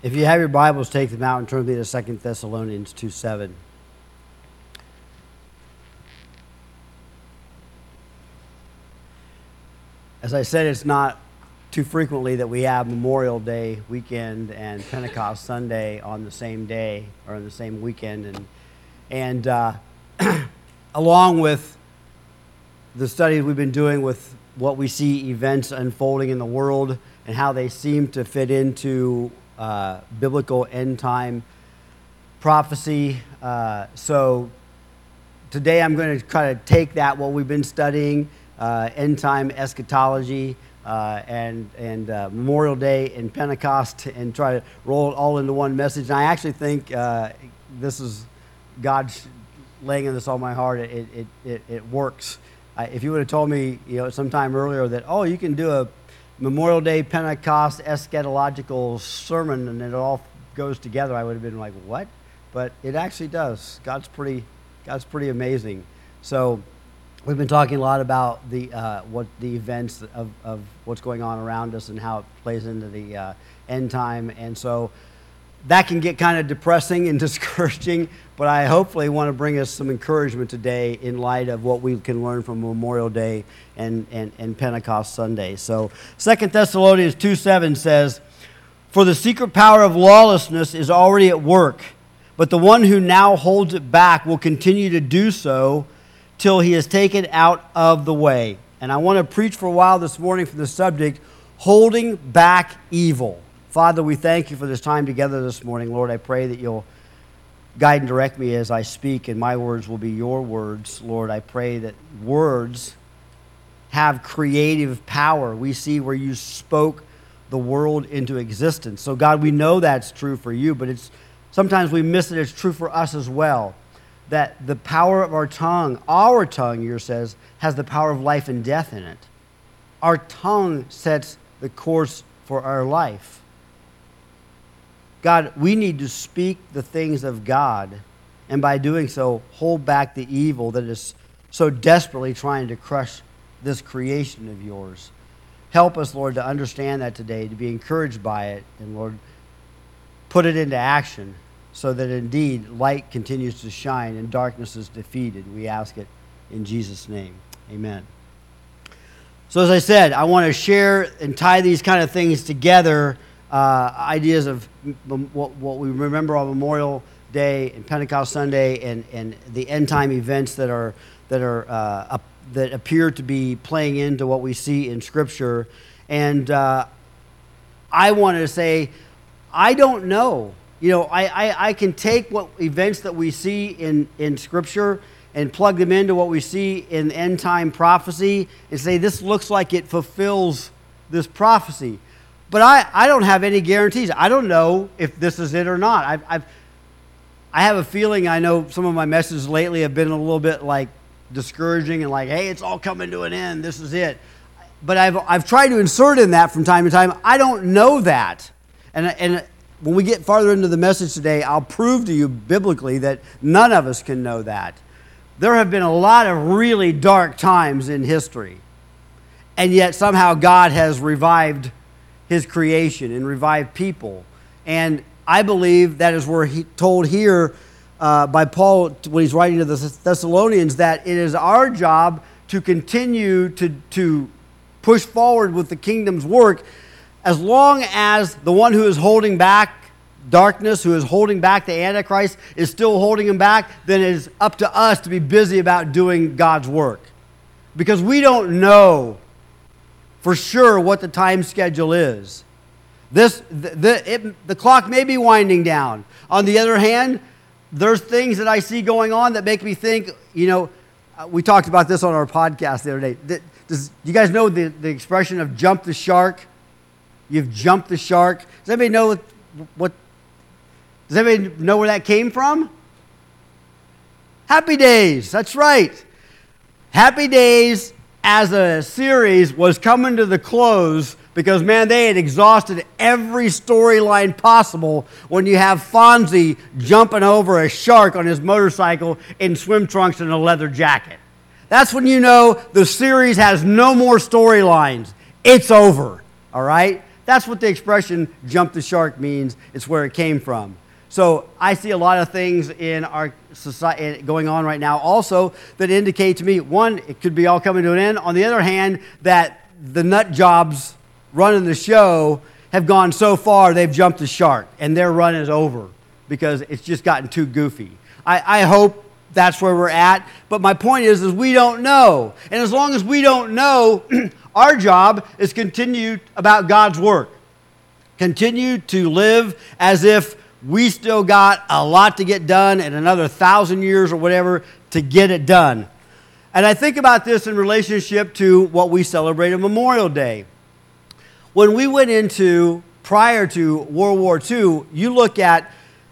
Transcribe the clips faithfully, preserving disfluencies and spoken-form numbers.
If you have your Bibles, take them out and turn with me to Second Thessalonians two seven. As I said, it's not too frequently that we have Memorial Day weekend and Pentecost Sunday on the same day or on the same weekend. And, and uh, along with the studies we've been doing with what we see events unfolding in the world and how they seem to fit into uh, biblical end-time prophecy. Uh, so today I'm going to kind of take that, what we've been studying, uh, end-time eschatology, uh, and, and uh, Memorial Day and Pentecost, and try to roll it all into one message. And I actually think uh, this is God laying this on my heart. It, it, it, it works. I, if you would have told me, you know, sometime earlier that, oh, you can do a Memorial Day, Pentecost, eschatological sermon and it all goes together, I would have been like, what? But it actually does. God's pretty, God's pretty amazing. So we've been talking a lot about the uh, what the events of, of what's going on around us and how it plays into the uh, end time. And so that can get kind of depressing and discouraging, but I hopefully want to bring us some encouragement today in light of what we can learn from Memorial Day and, and, and Pentecost Sunday. So Second Thessalonians two seven says, "For the secret power of lawlessness is already at work, but the one who now holds it back will continue to do so till he is taken out of the way." And I want to preach for a while this morning from the subject, holding back evil. Father, we thank you for this time together this morning. Lord, I pray that you'll guide and direct me as I speak, and my words will be your words. Lord, I pray that words have creative power. We see where you spoke the world into existence. So, God, we know that's true for you, but it's sometimes we miss it. It's true for us as well, that the power of our tongue, our tongue, yours says, has the power of life and death in it. Our tongue sets the course for our life. God, we need to speak the things of God, and by doing so, hold back the evil that is so desperately trying to crush this creation of yours. Help us, Lord, to understand that today, to be encouraged by it, and Lord, put it into action so that indeed light continues to shine and darkness is defeated. We ask it in Jesus' name. Amen. So as I said, I want to share and tie these kind of things together. Uh, ideas of what, what we remember on Memorial Day and Pentecost Sunday, and, and the end time events that are that are uh, up, that appear to be playing into what we see in Scripture. And uh, I wanted to say, I don't know. You know, I, I, I can take what events that we see in, in Scripture and plug them into what we see in end time prophecy and say this looks like it fulfills this prophecy. But I, I don't have any guarantees. I don't know if this is it or not. I've, I've, I have a feeling, I know some of my messages lately have been a little bit like discouraging and like, hey, it's all coming to an end. This is it. But I've, I've tried to insert in that from time to time. I don't know that. And, and when we get farther into the message today, I'll prove to you biblically that none of us can know that. There have been a lot of really dark times in history. And yet somehow God has revived his creation and revive people. And I believe that is where he told here uh, by Paul when he's writing to the Thessalonians that it is our job to continue to, to push forward with the kingdom's work as long as the one who is holding back darkness, who is holding back the Antichrist, is still holding him back, then it is up to us to be busy about doing God's work. Because we don't know for sure what the time schedule is. This the, the, it, the clock may be winding down. On the other hand, there's things that I see going on that make me think, you know, uh, we talked about this on our podcast the other day. Does you guys know the, the expression of jump the shark? You've jumped the shark. Does anybody know what, what does anybody know where that came from? Happy Days, that's right. Happy Days as a series was coming to the close because, man, they had exhausted every storyline possible when you have Fonzie jumping over a shark on his motorcycle in swim trunks and a leather jacket. That's when you know the series has no more storylines. It's over, all right? That's what the expression jump the shark means. It's where it came from. So I see a lot of things in our society going on right now also that indicate to me, one, it could be all coming to an end. On the other hand, that the nut jobs running the show have gone so far they've jumped the shark and their run is over because it's just gotten too goofy. I, I hope that's where we're at. But my point is, is we don't know. And as long as we don't know, our job is continue about God's work. Continue to live as if we still got a lot to get done and another thousand years or whatever to get it done. And I think about this in relationship to what we celebrate on Memorial Day. When we went into, prior to World War Two, you look at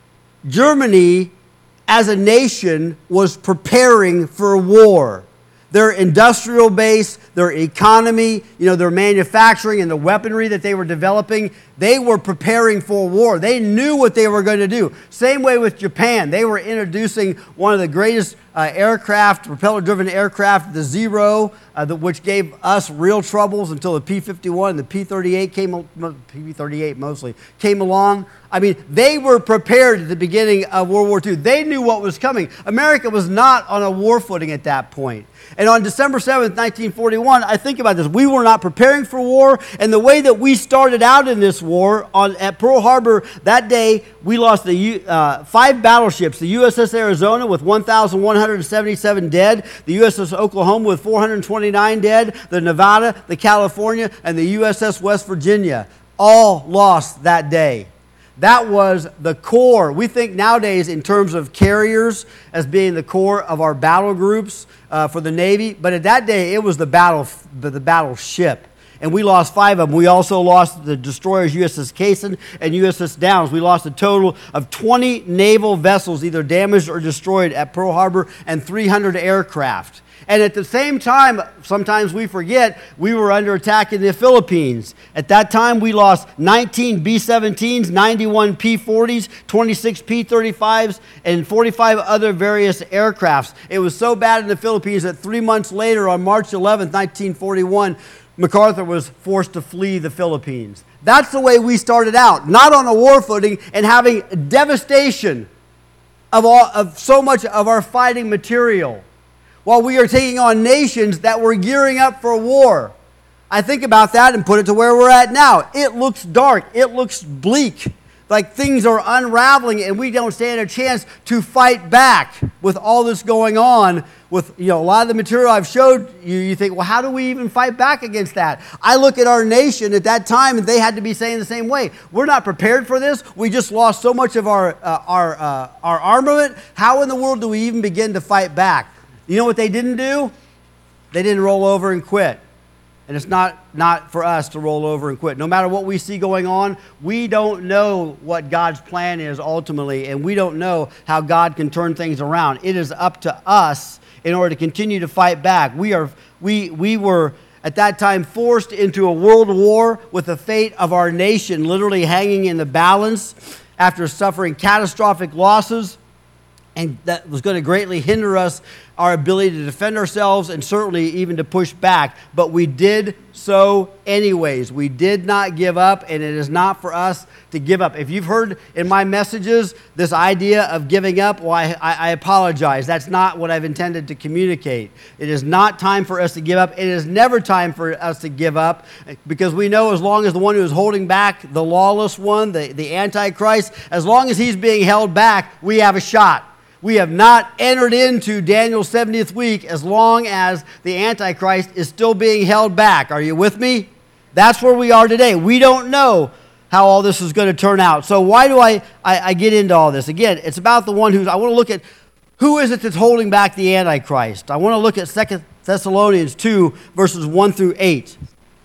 Germany as a nation was preparing for war. Their industrial base, their economy, you know, their manufacturing and the weaponry that they were developing, they were preparing for war. They knew what they were going to do. Same way with Japan. They were introducing one of the greatest uh, aircraft, propeller-driven aircraft, the Zero, uh, the, which gave us real troubles until the P fifty-one and the P thirty-eight came, P thirty-eight mostly, came along. I mean, they were prepared at the beginning of World War Two. They knew what was coming. America was not on a war footing at that point. And on December seventh, nineteen forty-one, I think about this. We were not preparing for war, and the way that we started out in this war on at Pearl Harbor that day, we lost the uh, five battleships: the U S S Arizona with one thousand one hundred seventy-seven dead, the U S S Oklahoma with four hundred twenty-nine dead, the Nevada, the California, and the U S S West Virginia, all lost that day. That was the core. We think nowadays in terms of carriers as being the core of our battle groups uh, for the Navy, but at that day it was the battle, the, the battleship. And we lost five of them. We also lost the destroyers U S S Cason and U S S Downs. We lost a total of twenty naval vessels either damaged or destroyed at Pearl Harbor and three hundred aircraft. And at the same time, sometimes we forget, we were under attack in the Philippines. At that time, we lost nineteen B seventeens, ninety-one P forties, twenty-six P thirty-fives, and forty-five other various aircrafts. It was so bad in the Philippines that three months later, on March eleventh, nineteen forty-one, MacArthur was forced to flee the Philippines. That's the way we started out, not on a war footing and having devastation of, all, of so much of our fighting material, while we are taking on nations that were gearing up for war. I think about that and put it to where we're at now. It looks dark. It looks bleak. Like things are unraveling and we don't stand a chance to fight back with all this going on. With, you know, a lot of the material I've showed you, you think, well, how do we even fight back against that? I look at our nation at that time and they had to be saying the same way. We're not prepared for this. We just lost so much of our, uh, our, uh, our armament. How in the world do we even begin to fight back? You know what they didn't do? They didn't roll over and quit. And it's not, not for us to roll over and quit. No matter what we see going on, we don't know what God's plan is ultimately, and we don't know how God can turn things around. It is up to us in order to continue to fight back. We are, we, we were at that time forced into a world war with the fate of our nation literally hanging in the balance after suffering catastrophic losses. And that was going to greatly hinder us, our ability to defend ourselves and certainly even to push back. But we did so anyways. We did not give up, and it is not for us to give up. If you've heard in my messages this idea of giving up, well, I, I apologize. That's not what I've intended to communicate. It is not time for us to give up. It is never time for us to give up, because we know as long as the one who is holding back, the lawless one, the, the Antichrist, as long as he's being held back, we have a shot. We have not entered into Daniel's seventieth week as long as the Antichrist is still being held back. Are you with me? That's where we are today. We don't know how all this is going to turn out. So why do I, I, I get into all this? Again, it's about the one who's, I want to look at who is it that's holding back the Antichrist. I want to look at Second Thessalonians two, verses one through eight.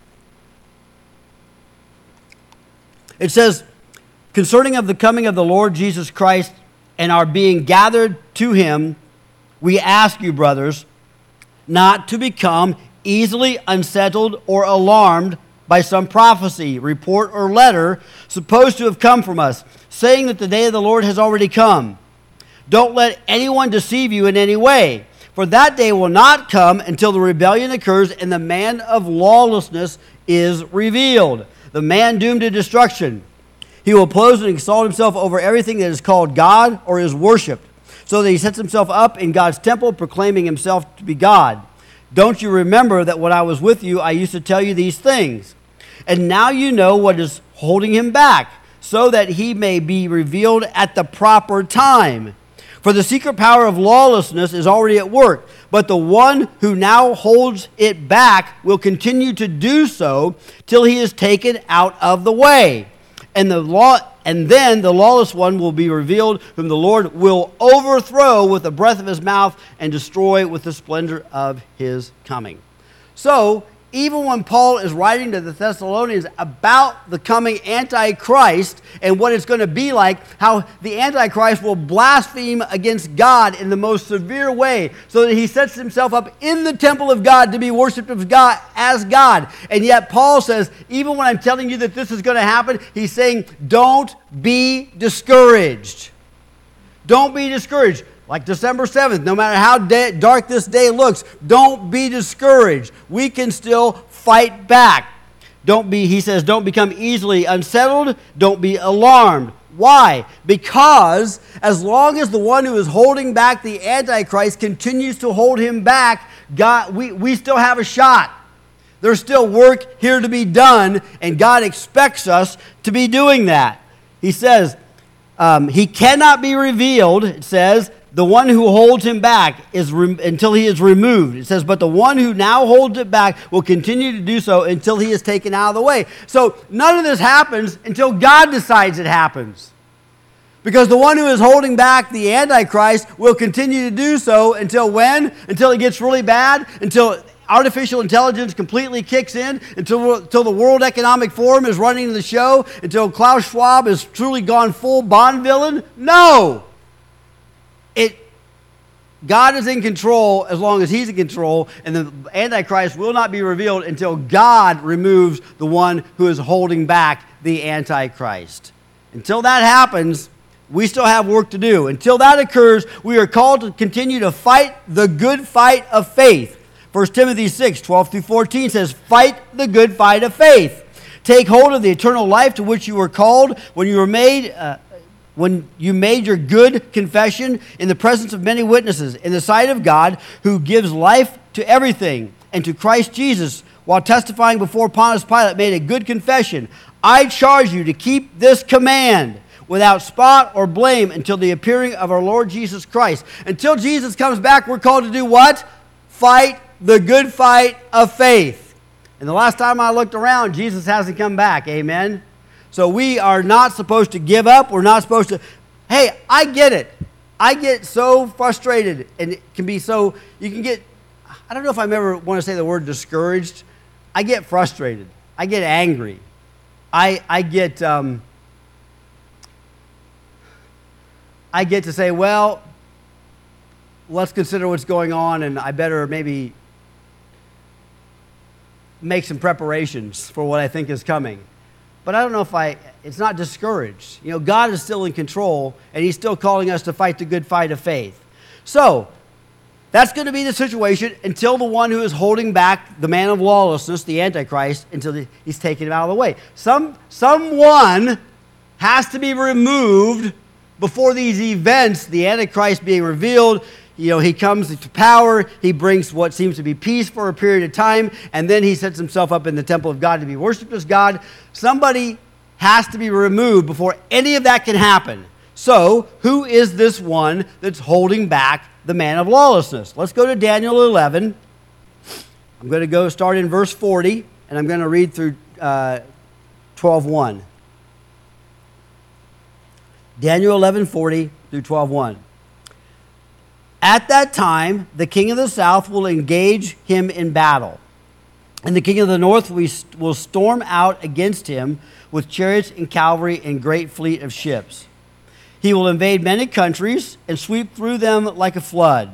It says, concerning of the coming of the Lord Jesus Christ and our being gathered to him, we ask you, brothers, not to become easily unsettled or alarmed by some prophecy, report, or letter supposed to have come from us, saying that the day of the Lord has already come. Don't let anyone deceive you in any way, for that day will not come until the rebellion occurs and the man of lawlessness is revealed, the man doomed to destruction. He will oppose and exalt himself over everything that is called God or is worshipped, so that he sets himself up in God's temple, proclaiming himself to be God. Don't you remember that when I was with you, I used to tell you these things? And now you know what is holding him back, so that he may be revealed at the proper time. For the secret power of lawlessness is already at work, but the one who now holds it back will continue to do so till he is taken out of the way. And the law, and then the lawless one will be revealed, whom the Lord will overthrow with the breath of his mouth and destroy with the splendor of his coming. So, even when Paul is writing to the Thessalonians about the coming Antichrist and what it's going to be like, how the Antichrist will blaspheme against God in the most severe way, so that he sets himself up in the temple of God to be worshipped of God as God. And yet Paul says, even when I'm telling you that this is going to happen, he's saying, don't be discouraged. Don't be discouraged. Like December seventh, no matter how day, dark this day looks, don't be discouraged. We can still fight back. Don't be, he says, don't become easily unsettled. Don't be alarmed. Why? Because as long as the one who is holding back the Antichrist continues to hold him back, God, we, we still have a shot. There's still work here to be done, and God expects us to be doing that. He says, um, he cannot be revealed, it says, the one who holds him back is re- until he is removed. It says, but the one who now holds it back will continue to do so until he is taken out of the way. So none of this happens until God decides it happens. Because the one who is holding back the Antichrist will continue to do so until when? Until it gets really bad? Until artificial intelligence completely kicks in? Until, until the World Economic Forum is running the show? Until Klaus Schwab has truly gone full Bond villain? No! It, God is in control as long as he's in control, and the Antichrist will not be revealed until God removes the one who is holding back the Antichrist. Until that happens, we still have work to do. Until that occurs, we are called to continue to fight the good fight of faith. First Timothy six, twelve through fourteen says, fight the good fight of faith. Take hold of the eternal life to which you were called when you were made... Uh, when you made your good confession in the presence of many witnesses, in the sight of God, who gives life to everything, and to Christ Jesus, while testifying before Pontius Pilate, made a good confession. I charge you to keep this command without spot or blame until the appearing of our Lord Jesus Christ. Until Jesus comes back, we're called to do what? Fight the good fight of faith. And the last time I looked around, Jesus hasn't come back. Amen? So we are not supposed to give up. We're not supposed to, hey, I get it. I get so frustrated, and it can be so, you can get, I don't know if I ever want to say the word discouraged. I get frustrated. I get angry. I, I get, um, I get to say, well, let's consider what's going on, and I better maybe make some preparations for what I think is coming. But I don't know if I, it's not discouraged. You know, God is still in control, and he's still calling us to fight the good fight of faith. So, that's going to be the situation until the one who is holding back the man of lawlessness, the Antichrist, until he's taken him out of the way. Some, someone has to be removed before these events, the Antichrist being revealed. You know, he comes to power, he brings what seems to be peace for a period of time, and then he sets himself up in the temple of God to be worshipped as God. Somebody has to be removed before any of that can happen. So, who is this one that's holding back the man of lawlessness? Let's go to Daniel eleven. I'm going to go start in verse forty, and I'm going to read through uh, twelve one. Daniel eleven forty through twelve one. At that time, the king of the south will engage him in battle, and the king of the north will storm out against him with chariots and cavalry and great fleet of ships. He will invade many countries and sweep through them like a flood.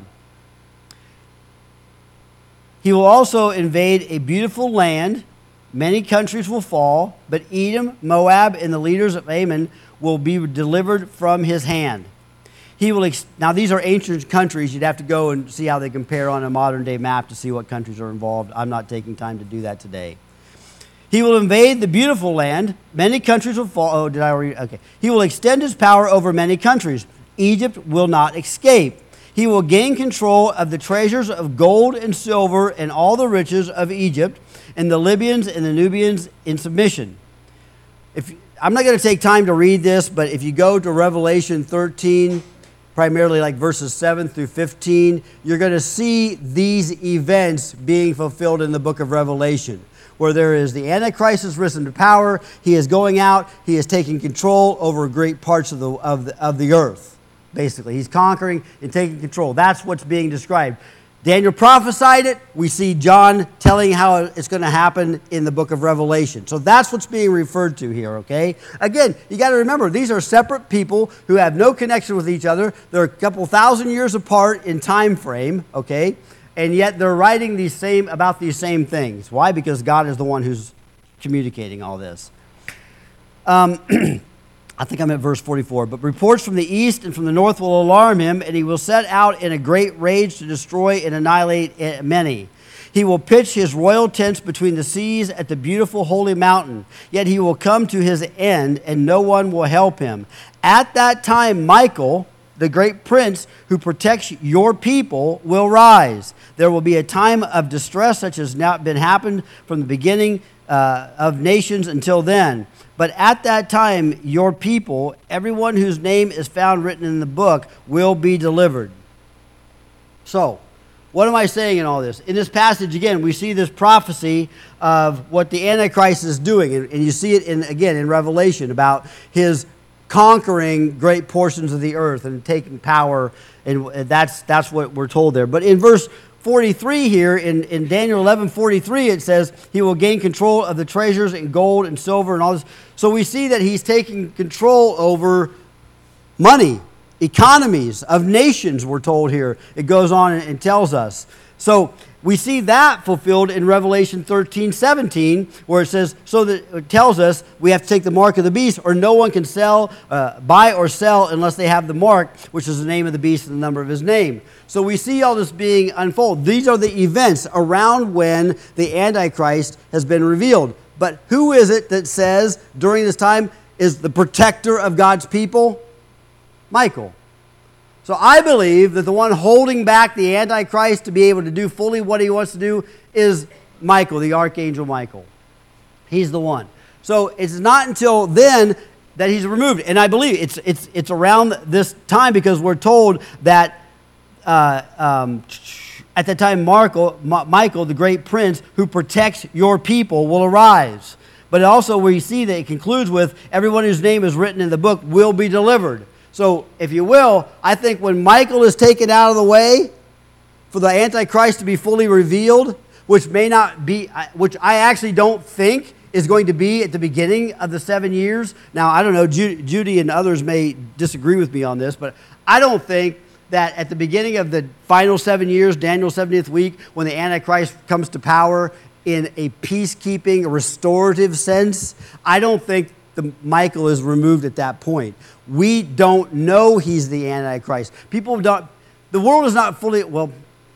He will also invade a beautiful land. Many countries will fall, but Edom, Moab, and the leaders of Ammon will be delivered from his hand. He will ex- now, these are ancient countries. You'd have to go and see how they compare on a modern-day map to see what countries are involved. I'm not taking time to do that today. He will invade the beautiful land. Many countries will fall. Oh, did I already? Okay. He will extend his power over many countries. Egypt will not escape. He will gain control of the treasures of gold and silver and all the riches of Egypt, and the Libyans and the Nubians in submission. If I'm not going to take time to read this, but if you go to Revelation thirteen, primarily like verses seven through fifteen, you're going to see these events being fulfilled in the book of Revelation, where there is the Antichrist has risen to power. He is going out. He is taking control over great parts of the of the, of the earth. Basically, he's conquering and taking control. That's what's being described. Daniel prophesied it. We see John telling how it's going to happen in the book of Revelation. So that's what's being referred to here, okay? Again, you got to remember, these are separate people who have no connection with each other. They're a couple thousand years apart in time frame, okay? And yet they're writing these same about these same things. Why? Because God is the one who's communicating all this. Um... I think I'm at verse forty-four. But reports from the east and from the north will alarm him, and he will set out in a great rage to destroy and annihilate many. He will pitch his royal tents between the seas at the beautiful holy mountain. Yet he will come to his end, and no one will help him. At that time, Michael, the great prince who protects your people, will rise. There will be a time of distress such as not been happened from the beginning uh, of nations until then. But at that time, your people, everyone whose name is found written in the book, will be delivered. So, what am I saying in all this? In this passage, again, we see this prophecy of what the Antichrist is doing. And, and you see it, in, again, in Revelation about his conquering great portions of the earth and taking power. And that's, that's what we're told there. But in verse forty-three here, in, in Daniel eleven forty-three, it says he will gain control of the treasures in gold and silver and all this. So we see that he's taking control over money, economies of nations, we're told here. It goes on and tells us. So we see that fulfilled in Revelation thirteen seventeen, where it says, so that it tells us we have to take the mark of the beast, or no one can sell, uh, buy or sell unless they have the mark, which is the name of the beast and the number of his name. So we see all this being unfolded. These are the events around when the Antichrist has been revealed. But who is it that says during this time is the protector of God's people? Michael. So I believe that the one holding back the Antichrist to be able to do fully what he wants to do is Michael, the Archangel Michael. He's the one. So it's not until then that he's removed. And I believe it's it's it's around this time, because we're told that uh, um, at that time Michael, Michael, the great prince who protects your people, will arise. But also we see that it concludes with everyone whose name is written in the book will be delivered. So, if you will, I think when Michael is taken out of the way for the Antichrist to be fully revealed, which may not be, which I actually don't think is going to be at the beginning of the seven years. Now, I don't know, Judy and others may disagree with me on this, but I don't think that at the beginning of the final seven years, Daniel's seventieth week, when the Antichrist comes to power in a peacekeeping, restorative sense, I don't think the Michael is removed at that point. We don't know he's the Antichrist. People don't, the world is not fully, well,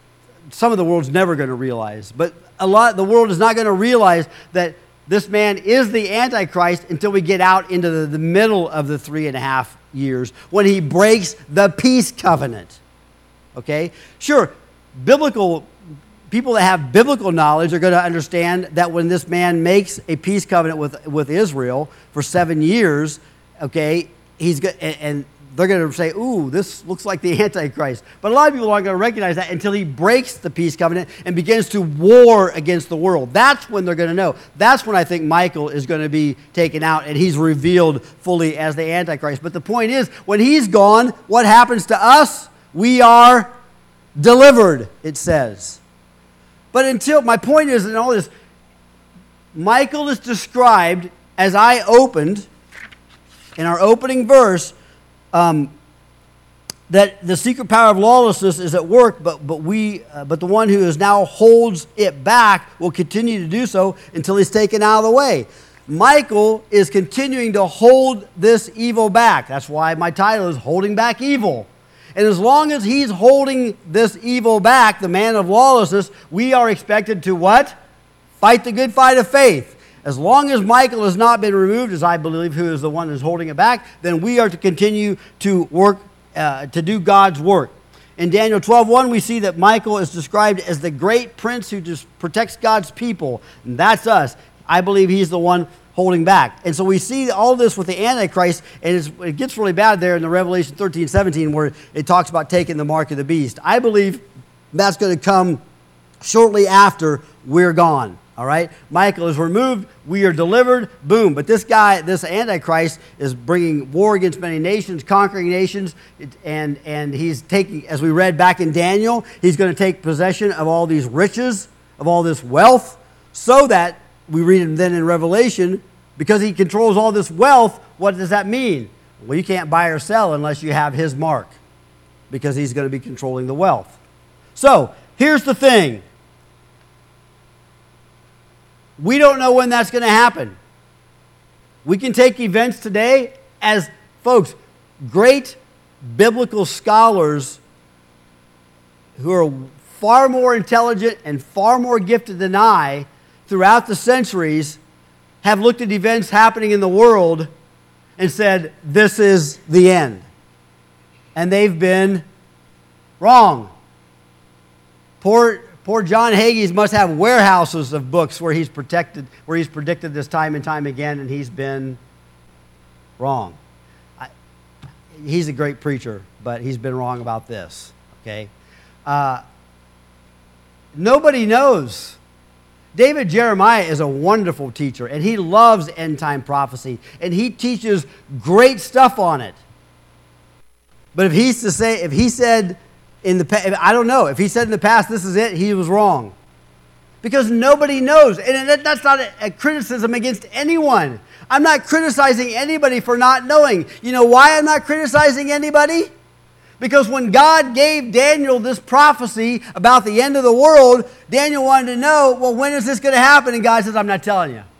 some of the world's never going to realize, but a lot, the world is not going to realize that this man is the Antichrist until we get out into the, the middle of the three and a half years when he breaks the peace covenant. Okay? Sure, biblical people that have biblical knowledge are going to understand that when this man makes a peace covenant with, with Israel for seven years, okay, he's go- and, and they're going to say, ooh, this looks like the Antichrist. But a lot of people aren't going to recognize that until he breaks the peace covenant and begins to war against the world. That's when they're going to know. That's when I think Michael is going to be taken out and he's revealed fully as the Antichrist. But the point is, when he's gone, what happens to us? We are delivered, it says. But until, my point is in all this, Michael is described, as I opened, in our opening verse, um, that the secret power of lawlessness is at work, but but we, uh, but the one who is now holds it back will continue to do so until he's taken out of the way. Michael is continuing to hold this evil back. That's why my title is Holding Back Evil. And as long as he's holding this evil back, the man of lawlessness, we are expected to what? Fight the good fight of faith. as long as Michael has not been removed, as I believe who is the one who's holding it back, then we are to continue to work, uh, to do God's work. In Daniel twelve one, we see that Michael is described as the great prince who just protects God's people. And that's us. I believe he's the one holding back. And so we see all this with the Antichrist, and it's, it gets really bad there in the Revelation thirteen seventeen where it talks about taking the mark of the beast. I believe that's going to come shortly after we're gone. All right? Michael is removed. We are delivered. Boom. But this guy, this Antichrist, is bringing war against many nations, conquering nations, and, and he's taking, as we read back in Daniel, he's going to take possession of all these riches, of all this wealth, so that, we read him then in Revelation, because he controls all this wealth, what does that mean? Well, you can't buy or sell unless you have his mark, because he's going to be controlling the wealth. So, here's the thing. We don't know when that's going to happen. We can take events today as, folks, great biblical scholars who are far more intelligent and far more gifted than I throughout the centuries have looked at events happening in the world and said, this is the end. And they've been wrong. Poor Poor John Hagee must have warehouses of books where he's protected, where he's predicted this time and time again, and he's been wrong. I, he's a great preacher, but he's been wrong about this. Okay, uh, nobody knows. David Jeremiah is a wonderful teacher, and he loves end-time prophecy, and he teaches great stuff on it. But if he's to say, if he said, In the, I don't know. If he said in the past, this is it, he was wrong. Because nobody knows. And that's not a, a criticism against anyone. I'm not criticizing anybody for not knowing. You know why I'm not criticizing anybody? Because when God gave Daniel this prophecy about the end of the world, Daniel wanted to know, well, when is this going to happen? And God says, I'm not telling you.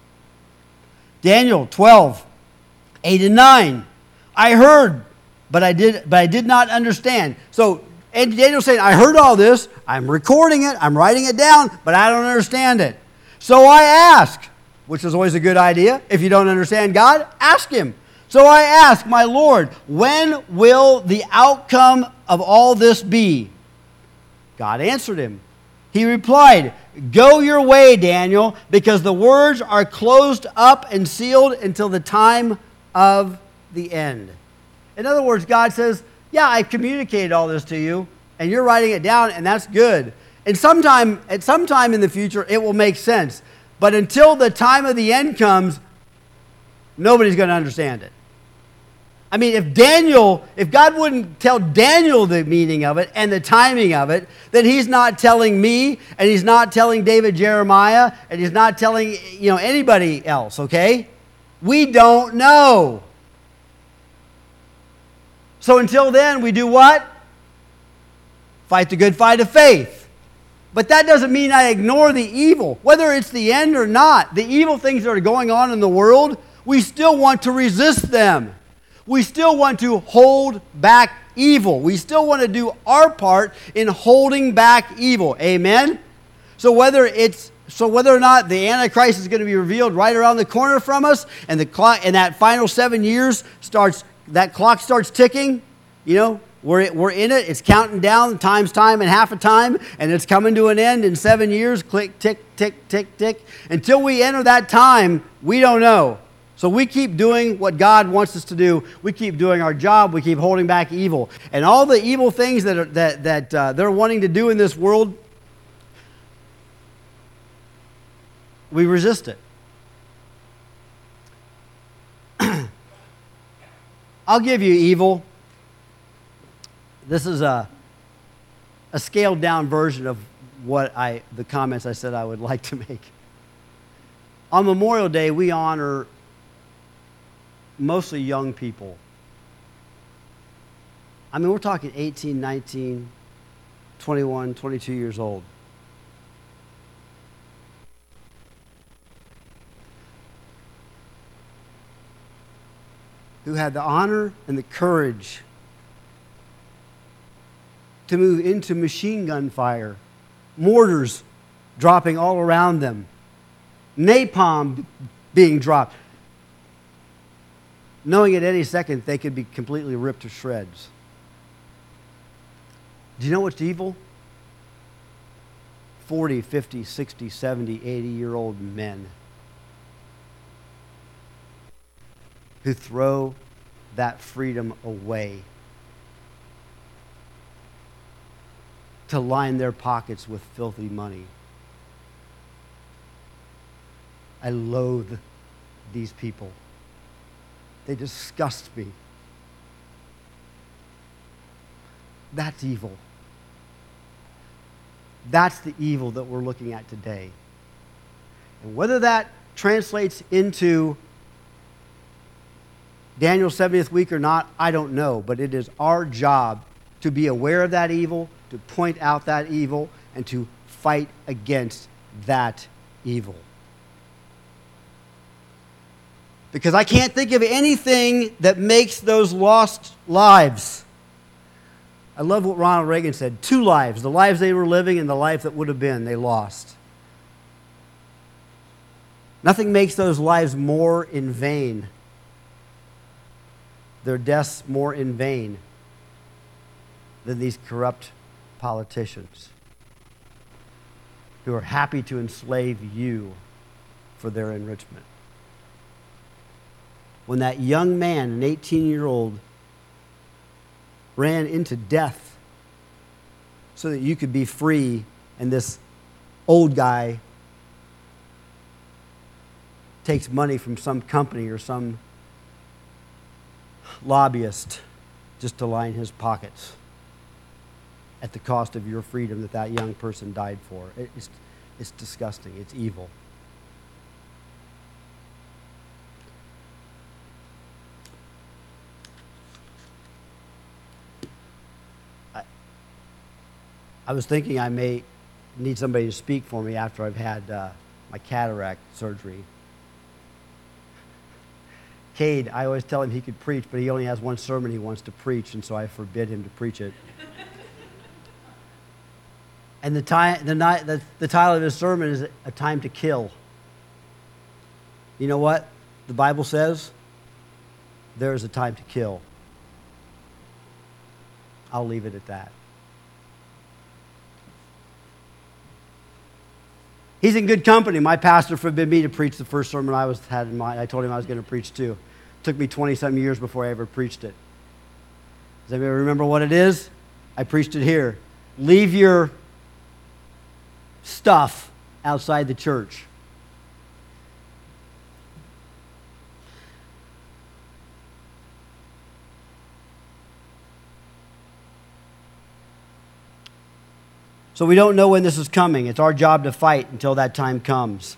Daniel twelve, eight and nine. I heard, but I did, but I did not understand. So, and Daniel's saying, I heard all this, I'm recording it, I'm writing it down, but I don't understand it. So I asked, which is always a good idea. If you don't understand God, ask him. So I asked, my Lord, when will the outcome of all this be? God answered him. He replied, go your way, Daniel, because the words are closed up and sealed until the time of the end. In other words, God says, yeah, I've communicated all this to you, and you're writing it down, and that's good. And sometime, at some time in the future, it will make sense. But until the time of the end comes, nobody's going to understand it. I mean, if Daniel, if God wouldn't tell Daniel the meaning of it and the timing of it, then he's not telling me, and he's not telling David Jeremiah, and he's not telling, you know, anybody else, okay? We don't know. So until then, we do what? Fight the good fight of faith. But that doesn't mean I ignore the evil. Whether it's the end or not, the evil things that are going on in the world, we still want to resist them. We still want to hold back evil. We still want to do our part in holding back evil. Amen? So whether it's So whether or not the Antichrist is going to be revealed right around the corner from us, and the clock, and that final seven years starts, that clock starts ticking, you know, we're we're in it. It's counting down times time and half a time, and it's coming to an end in seven years. Click, tick, tick, tick, tick. Until we enter that time, we don't know. So we keep doing what God wants us to do. We keep doing our job. We keep holding back evil, and all the evil things that are, that that uh, they're wanting to do in this world. We resist it. I'll give you evil. This is a, a scaled down version of what I the comments I said I would like to make. On Memorial Day, we honor mostly young people. I mean, we're talking eighteen, nineteen, twenty-one, twenty-two years old. Who had the honor and the courage to move into machine gun fire, mortars dropping all around them, napalm being dropped, knowing at any second they could be completely ripped to shreds. Do you know what's evil? forty, fifty, sixty, seventy, eighty-year-old men who throw that freedom away to line their pockets with filthy money. I loathe these people. They disgust me. That's evil. That's the evil that we're looking at today. And whether that translates into Daniel's seventieth week or not, I don't know. But it is our job to be aware of that evil, to point out that evil, and to fight against that evil. Because I can't think of anything that makes those lost lives. I love what Ronald Reagan said. Two lives, the lives they were living and the life that would have been, they lost. Nothing makes those lives more in vain, their deaths more in vain, than these corrupt politicians who are happy to enslave you for their enrichment. When that young man, an eighteen-year-old, ran into death so that you could be free, and this old guy takes money from some company or some lobbyist just to line his pockets at the cost of your freedom that that young person died for. It's, it's disgusting. It's evil. I was thinking I may need somebody to speak for me after I've had uh, my cataract surgery. Cade, I always tell him he could preach, but he only has one sermon he wants to preach, and so I forbid him to preach it. And the, time, the, the, the title of his sermon is A Time to Kill. You know what the Bible says? There is a time to kill. I'll leave it at that. He's in good company. My pastor forbid me to preach the first sermon I was had in mind. I told him I was going to preach too. It took me twenty-some years before I ever preached it. Does anybody remember what it is? I preached it here. Leave your stuff outside the church. So we don't know when this is coming. It's our job to fight until that time comes.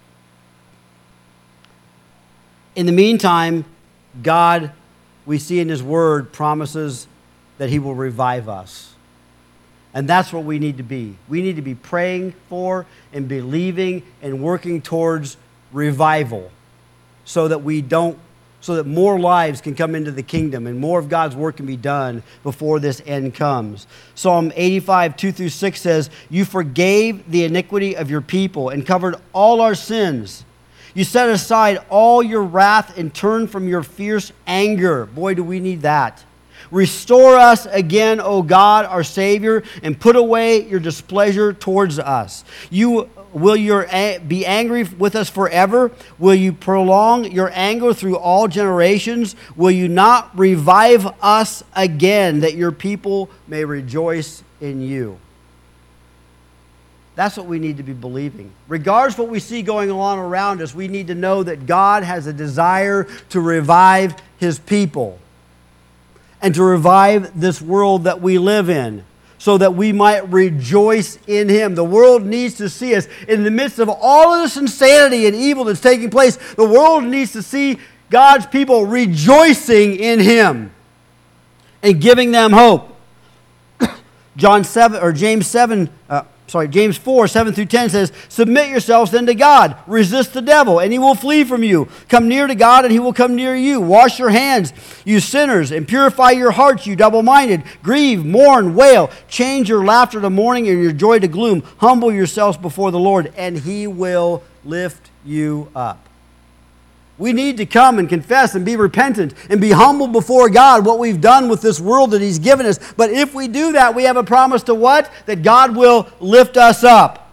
In the meantime, God, we see in His Word, promises that He will revive us. And that's what we need to be. We need to be praying for and believing and working towards revival so that we don't so that more lives can come into the kingdom and more of God's work can be done before this end comes. Psalm eighty-five, two through six says, "You forgave the iniquity of your people and covered all our sins. You set aside all your wrath and turned from your fierce anger." Boy, do we need that. "Restore us again, O God, our Savior, and put away your displeasure towards us. You Will you be angry with us forever? Will you prolong your anger through all generations? Will you not revive us again, that your people may rejoice in you?" That's what we need to be believing. Regardless of what we see going on around us, we need to know that God has a desire to revive His people and to revive this world that we live in, so that we might rejoice in Him. The world needs to see us. In the midst of all of this insanity and evil that's taking place, the world needs to see God's people rejoicing in Him and giving them hope. John seven or James seven, uh, sorry, James four, seven through ten says, "Submit yourselves then to God. Resist the devil, and he will flee from you. Come near to God, and he will come near you. Wash your hands, you sinners, and purify your hearts, you double-minded. Grieve, mourn, wail. Change your laughter to mourning and your joy to gloom. Humble yourselves before the Lord, and He will lift you up. We need to come and confess and be repentant and be humble before God what we've done with this world that He's given us. But if we do that, we have a promise to what? That God will lift us up.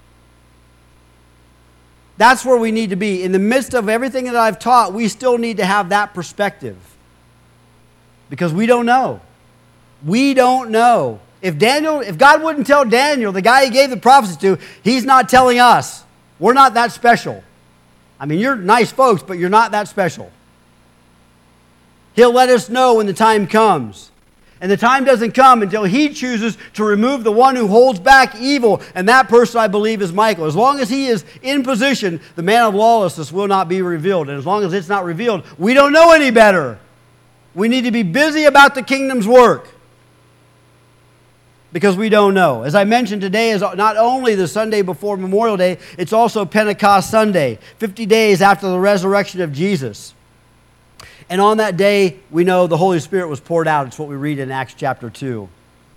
That's where we need to be. In the midst of everything that I've taught, we still need to have that perspective. Because we don't know. We don't know. If Daniel, if God wouldn't tell Daniel, the guy He gave the prophecy to, He's not telling us. We're not that special. I mean, you're nice folks, but you're not that special. He'll let us know when the time comes. And the time doesn't come until He chooses to remove the one who holds back evil. And that person, I believe, is Michael. As long as he is in position, the man of lawlessness will not be revealed. And as long as it's not revealed, we don't know any better. We need to be busy about the kingdom's work. Because we don't know. As I mentioned, today is not only the Sunday before Memorial Day, it's also Pentecost Sunday, fifty days after the resurrection of Jesus. And on that day, we know the Holy Spirit was poured out. It's what we read in Acts chapter two.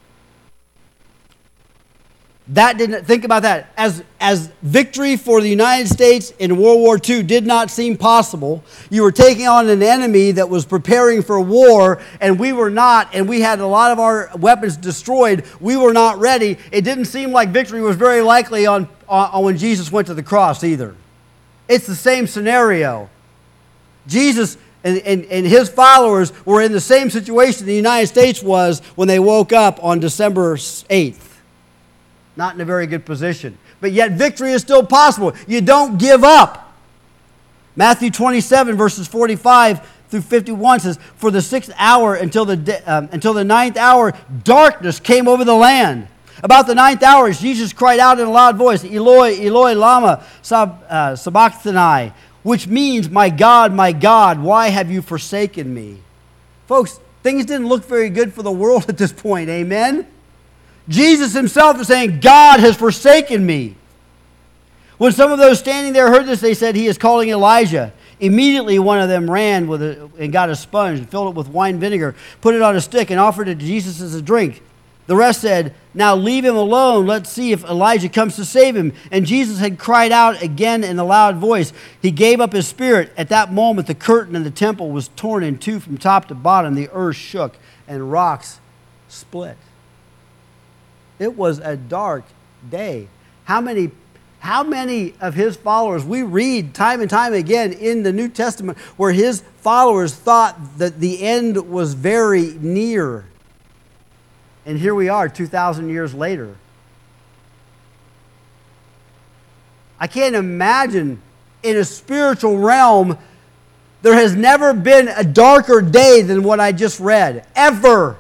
That didn't, think about that. As, as victory for the United States in World War Two did not seem possible, you were taking on an enemy that was preparing for war, and we were not, and we had a lot of our weapons destroyed. We were not ready. It didn't seem like victory was very likely on, on when Jesus went to the cross either. It's the same scenario. Jesus and, and, and His followers were in the same situation the United States was when they woke up on December eighth. Not in a very good position. But yet victory is still possible. You don't give up. Matthew twenty-seven, verses forty-five through fifty-one says, "For the sixth hour until the, um, until the ninth hour, darkness came over the land. About the ninth hour, Jesus cried out in a loud voice, Eloi, Eloi, lama sab, uh, sabachthani, which means, my God, my God, why have you forsaken me?" Folks, things didn't look very good for the world at this point. Amen? Jesus Himself is saying, God has forsaken me. When some of those standing there heard this, they said, He is calling Elijah. Immediately one of them ran with a, and got a sponge and filled it with wine vinegar, put it on a stick, and offered it to Jesus as a drink. The rest said, "Now leave him alone. Let's see if Elijah comes to save him." And Jesus had cried out again in a loud voice. He gave up His spirit. At that moment, the curtain in the temple was torn in two from top to bottom. The earth shook and rocks split. It was a dark day. How many, how many of His followers, we read time and time again in the New Testament where His followers thought that the end was very near. And here we are two thousand years later. I can't imagine in a spiritual realm there has never been a darker day than what I just read. Ever.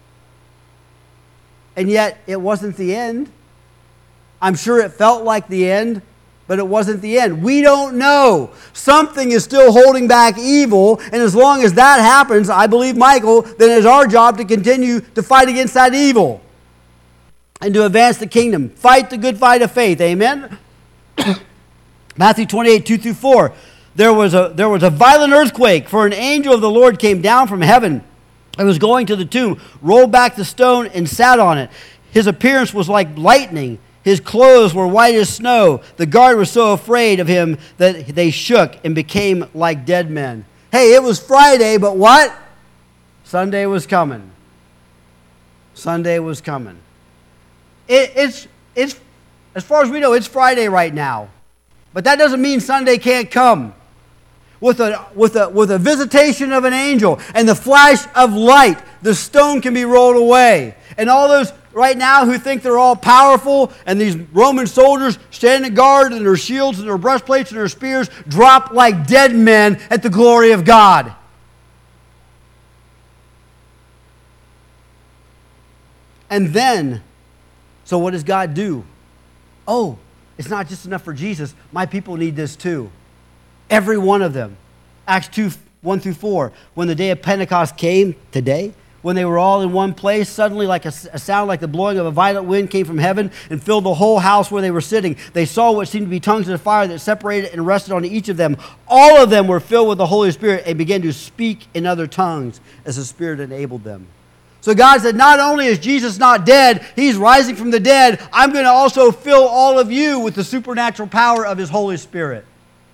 And yet, it wasn't the end. I'm sure it felt like the end, but it wasn't the end. We don't know. Something is still holding back evil, and as long as that happens, I believe, Michael, then it's our job to continue to fight against that evil and to advance the kingdom. Fight the good fight of faith. Amen? Matthew twenty-eight, two through four. There was a, there was a violent earthquake, for an angel of the Lord came down from heaven. I was going to the tomb, rolled back the stone, and sat on it. His appearance was like lightning. His clothes were white as snow. The guard was so afraid of him that they shook and became like dead men. Hey, it was Friday, but what? Sunday was coming. Sunday was coming. It, it's, it's, as far as we know, it's Friday right now. But that doesn't mean Sunday can't come. With a, with, a, with a visitation of an angel and the flash of light, the stone can be rolled away. And all those right now who think they're all powerful and these Roman soldiers standing guard and their shields and their breastplates and their spears drop like dead men at the glory of God. And then, so what does God do? Oh, it's not just enough for Jesus. My people need this too. Every one of them. Acts two, one through four. When the day of Pentecost came, today, when they were all in one place, suddenly like a, a sound like the blowing of a violent wind came from heaven and filled the whole house where they were sitting. They saw what seemed to be tongues of fire that separated and rested on each of them. All of them were filled with the Holy Spirit and began to speak in other tongues as the Spirit enabled them. So God said, not only is Jesus not dead, He's rising from the dead, I'm going to also fill all of you with the supernatural power of His Holy Spirit.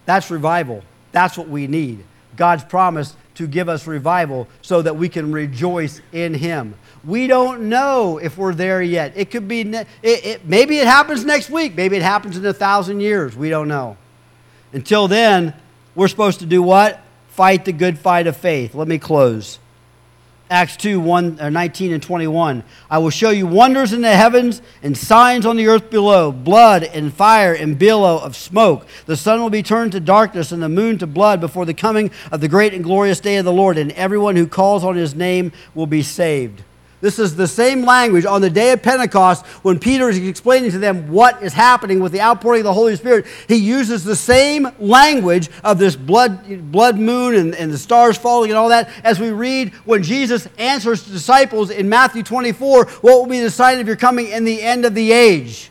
That's revival. That's what we need. God's promise to give us revival so that we can rejoice in Him. We don't know if we're there yet. It could be, ne- it, it, maybe it happens next week. Maybe it happens in a thousand years. We don't know. Until then, we're supposed to do what? Fight the good fight of faith. Let me close. Acts two, one, uh, nineteen and twenty-one. I will show you wonders in the heavens and signs on the earth below, blood and fire and billow of smoke. The sun will be turned to darkness and the moon to blood before the coming of the great and glorious day of the Lord, and everyone who calls on His name will be saved. This is the same language on the day of Pentecost when Peter is explaining to them what is happening with the outpouring of the Holy Spirit. He uses the same language of this blood, blood moon and, and the stars falling and all that as we read when Jesus answers the disciples in Matthew twenty-four, what will be the sign of your coming and the end of the age?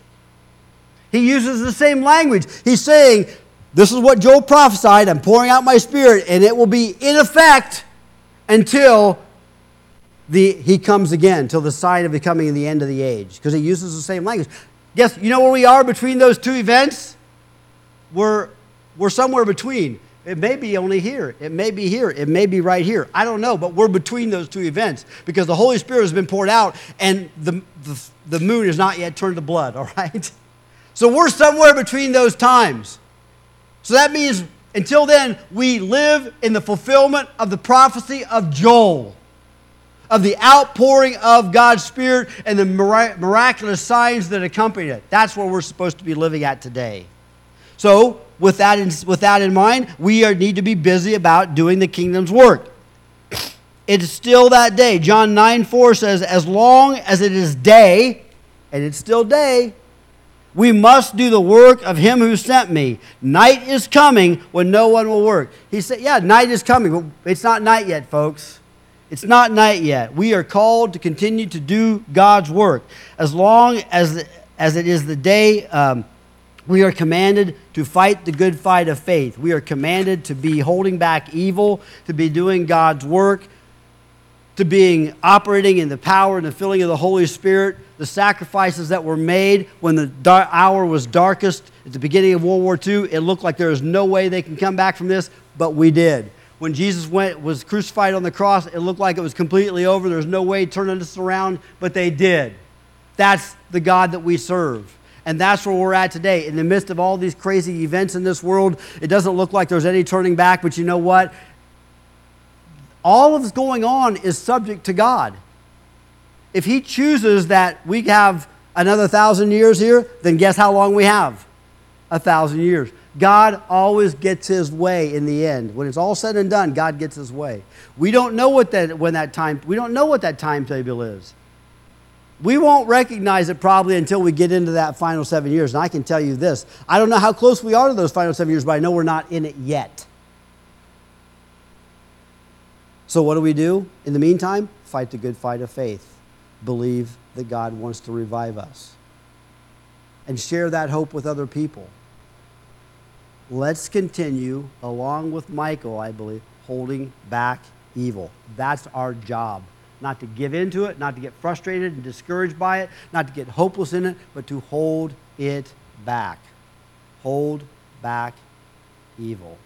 He uses the same language. He's saying, this is what Joel prophesied, I'm pouring out my Spirit, and it will be in effect until The, he comes again, till the sign of the coming and the end of the age. Because he uses the same language. Guess, you know where we are between those two events? We're, we're somewhere between. It may be only here. It may be here. It may be right here. I don't know, but we're between those two events. Because the Holy Spirit has been poured out, and the, the, the moon is not yet turned to blood, all right? So we're somewhere between those times. So that means, until then, we live in the fulfillment of the prophecy of Joel, of the outpouring of God's Spirit and the miraculous signs that accompany it. That's where we're supposed to be living at today. So, with that in, with that in mind, we are, need to be busy about doing the kingdom's work. It's still that day. John nine four says, as long as it is day, and it's still day, we must do the work of Him who sent me. Night is coming when no one will work. He said, yeah, night is coming, but it's not night yet, folks. It's not night yet. We are called to continue to do God's work. As long as, as it is the day, um, we are commanded to fight the good fight of faith. We are commanded to be holding back evil, to be doing God's work, to being operating in the power and the filling of the Holy Spirit. The sacrifices that were made when the dark hour was darkest at the beginning of World War Two, it looked like there was no way they can come back from this, but we did. When Jesus went, was crucified on the cross, it looked like it was completely over. There was no way turning this around, but they did. That's the God that we serve. And that's where we're at today. In the midst of all these crazy events in this world, it doesn't look like there's any turning back, but you know what? All of this going on is subject to God. If He chooses that we have another thousand years here, then guess how long we have? A thousand years. God always gets His way in the end. When it's all said and done, God gets His way. We don't know what that when that time we don't know what that timetable is. We won't recognize it probably until we get into that final seven years. And I can tell you this, I don't know how close we are to those final seven years, but I know we're not in it yet. So what do we do? In the meantime, fight the good fight of faith. Believe that God wants to revive us. And share that hope with other people. Let's continue, along with Michael, I believe, holding back evil. That's our job. Not to give into it, not to get frustrated and discouraged by it, not to get hopeless in it, but to hold it back. Hold back evil.